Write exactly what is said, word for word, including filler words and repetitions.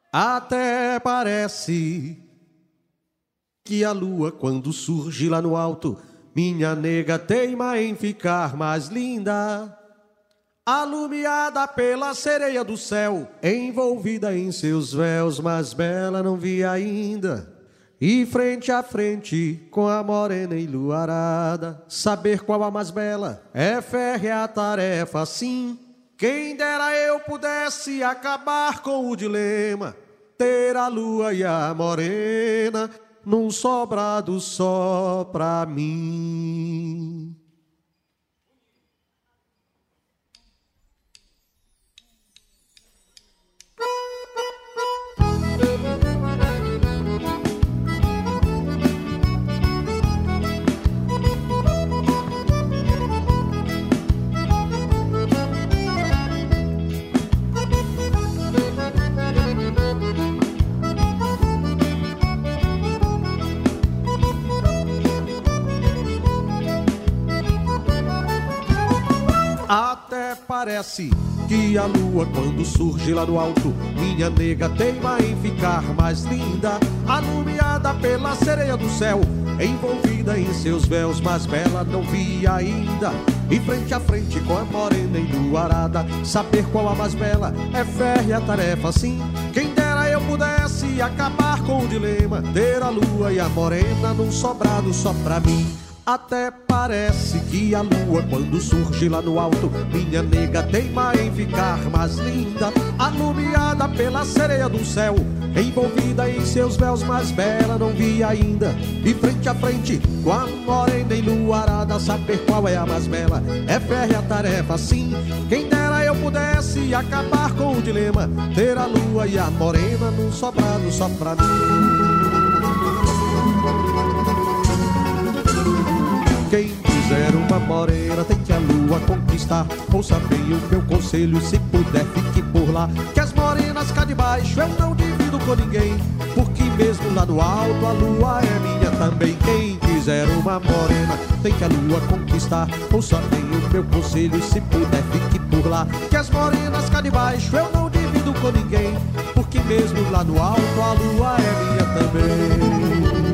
Até parece que a lua, quando surge lá no alto, minha nega teima em ficar mais linda. Alumiada pela sereia do céu, envolvida em seus véus, mais bela não vi ainda. E frente a frente com a morena enluarada, saber qual a mais bela é férrea a tarefa, sim. Quem dera eu pudesse acabar com o dilema, ter a lua e a morena num sobrado só pra mim. Até parece que a lua, quando surge lá no alto, minha nega teima em ficar mais linda. Alumiada pela sereia do céu, envolvida em seus véus, mais bela não vi ainda. E frente a frente com a morena enluarada, saber qual a mais bela é férrea a tarefa, sim. Quem dera eu pudesse acabar com o dilema, ter a lua e a morena num sobrado só pra mim. Até parece que a lua, quando surge lá no alto, minha nega teima em ficar mais linda. Alumiada pela sereia do céu, envolvida em seus véus, mais bela não vi ainda. E frente a frente com a morena enluarada, saber qual é a mais bela é férrea a tarefa, sim. Quem dera eu pudesse acabar com o dilema, ter a lua e a morena num sobrado só pra mim. Quem quiser uma morena tem que a lua conquistar. Ouça bem o meu conselho, se puder fique por lá. Que as morenas cá de baixo eu não divido com ninguém, porque mesmo lá no alto a lua é minha também. Quem quiser uma morena tem que a lua conquistar. Ouça bem o meu conselho, se puder fique por lá. Que as morenas cá de baixo eu não divido com ninguém, porque mesmo lá no alto a lua é minha também.